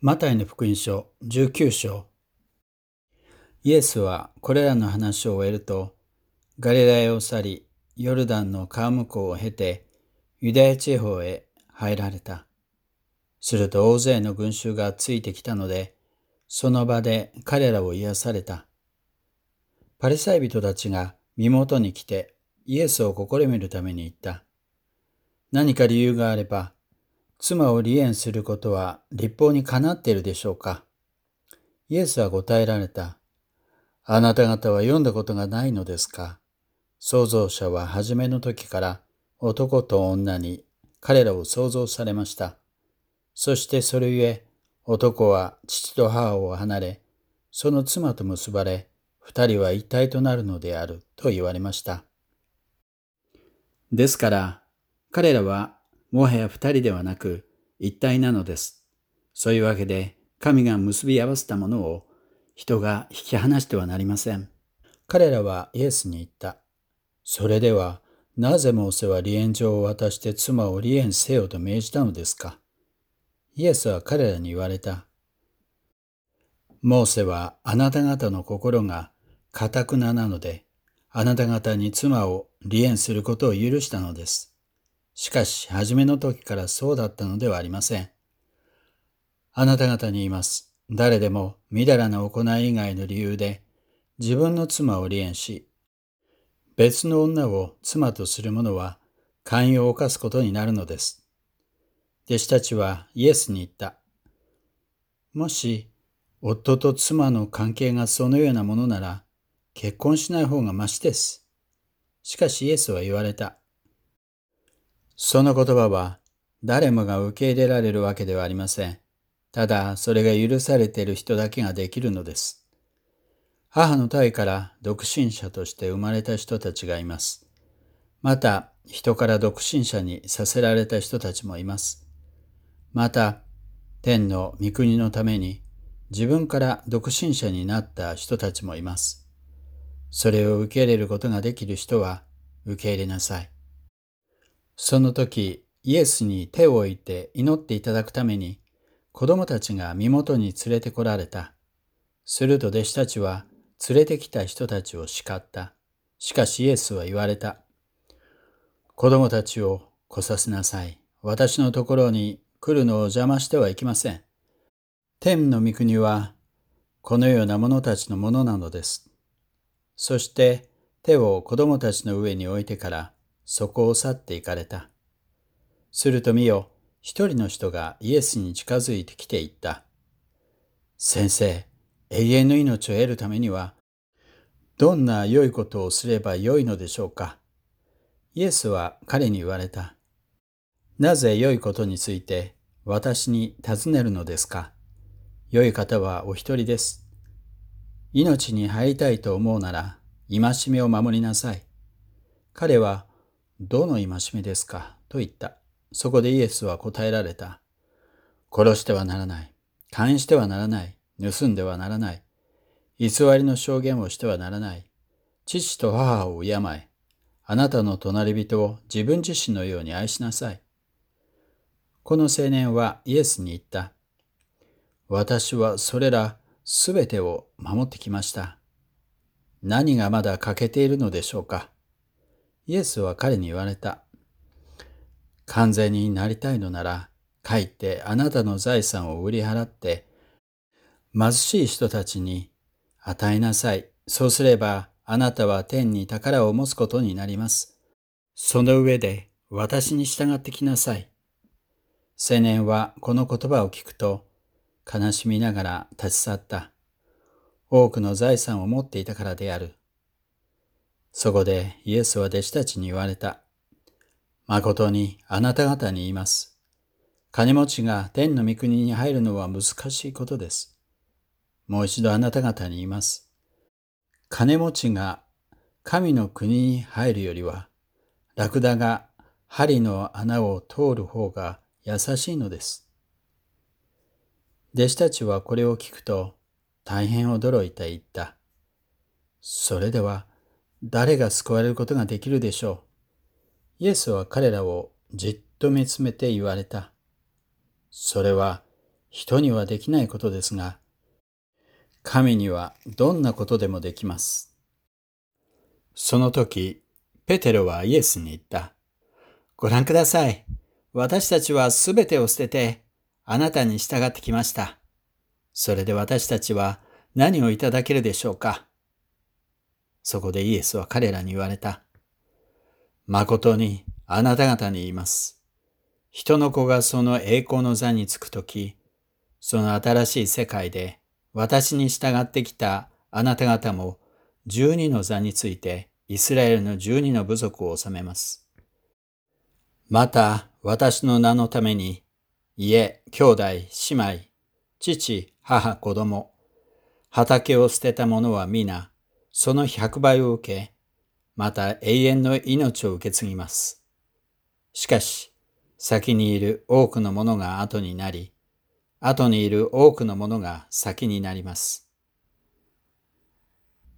マタイの福音書19章。イエスはこれらの話を終えると、ガリラヤを去り、ヨルダンの川向こうを経て、ユダヤ地方へ入られた。すると大勢の群衆がついてきたので、その場で彼らを癒された。パリサイ人たちが身元に来て、イエスを試みるために言った。何か理由があれば、妻を離縁することは律法にかなっているでしょうか。イエスは答えられた。あなた方は読んだことがないのですか。創造者は初めの時から男と女に彼らを創造されました。そしてそれゆえ、男は父と母を離れ、その妻と結ばれ、二人は一体となるのであると言われました。ですから、彼らはもはや二人ではなく一体なのです。そういうわけで、神が結び合わせたものを人が引き離してはなりません。彼らはイエスに言った。それでは、なぜモーセは離縁状を渡して妻を離縁せよと命じたのですか。イエスは彼らに言われた。モーセはあなた方の心が堅くななので、あなた方に妻を離縁することを許したのです。しかし、初めの時からそうだったのではありません。あなた方に言います。誰でもみだらな行い以外の理由で、自分の妻を離縁し、別の女を妻とする者は姦淫を犯すことになるのです。弟子たちはイエスに言った。もし、夫と妻の関係がそのようなものなら、結婚しない方がましです。しかしイエスは言われた。その言葉は、誰もが受け入れられるわけではありません。ただ、それが許されている人だけができるのです。母の胎から独身者として生まれた人たちがいます。また、人から独身者にさせられた人たちもいます。また、天の御国のために自分から独身者になった人たちもいます。それを受け入れることができる人は受け入れなさい。その時、イエスに手を置いて祈っていただくために、子供たちが身元に連れてこられた。すると弟子たちは連れてきた人たちを叱った。しかしイエスは言われた。子供たちを来させなさい。私のところに来るのを邪魔してはいけません。天の御国はこのような者たちのものなのです。そして手を子供たちの上に置いてからそこを去って行かれた。すると見よ、一人の人がイエスに近づいてきて言った。先生、永遠の命を得るためにはどんな良いことをすればよいのでしょうか。イエスは彼に言われた。なぜ良いことについて私に尋ねるのですか。良い方はお一人です。命に入りたいと思うなら、戒めを守りなさい。彼は、どの戒めですかと言った。そこでイエスは答えられた。殺してはならない。姦淫してはならない。盗んではならない。偽りの証言をしてはならない。父と母を敬え。あなたの隣人を自分自身のように愛しなさい。この青年はイエスに言った。私はそれらすべてを守ってきました。何がまだ欠けているのでしょうか。イエスは彼に言われた。完全になりたいのなら、帰ってあなたの財産を売り払って、貧しい人たちに与えなさい。そうすれば、あなたは天に宝を持つことになります。その上で私に従ってきなさい。青年はこの言葉を聞くと、悲しみながら立ち去った。多くの財産を持っていたからである。そこでイエスは弟子たちに言われた。誠にあなた方に言います。金持ちが天の御国に入るのは難しいことです。もう一度あなた方に言います。金持ちが神の国に入るよりは、ラクダが針の穴を通る方が優しいのです。弟子たちはこれを聞くと大変驚いて言った。それでは誰が救われることができるでしょう。イエスは彼らをじっと見つめて言われた。それは人にはできないことですが、神にはどんなことでもできます。その時、ペテロはイエスに言った。ご覧ください。私たちはすべてを捨てて、あなたに従ってきました。それで私たちは何をいただけるでしょうか。そこでイエスは彼らに言われた。誠にあなた方に言います。人の子がその栄光の座につくとき、その新しい世界で私に従ってきたあなた方も12の座についてイスラエルの12の部族を治めます。また私の名のために家、兄弟、姉妹、父、母、子供、畑を捨てた者は皆その100倍を受け、また永遠の命を受け継ぎます。しかし、先にいる多くの者が後になり、後にいる多くの者が先になります。